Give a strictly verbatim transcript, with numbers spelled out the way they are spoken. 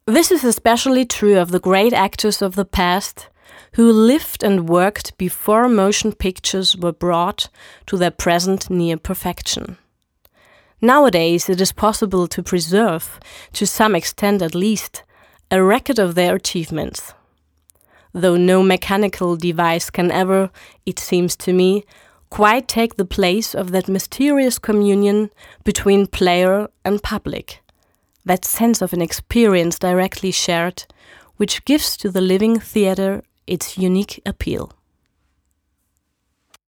This is especially true of the great actors of the past who lived and worked before motion pictures were brought to their present near perfection. Nowadays, it is possible to preserve, to some extent at least, a record of their achievements. Though no mechanical device can ever, it seems to me, quite take the place of that mysterious communion between player and public, that sense of an experience directly shared, which gives to the living theatre its unique appeal.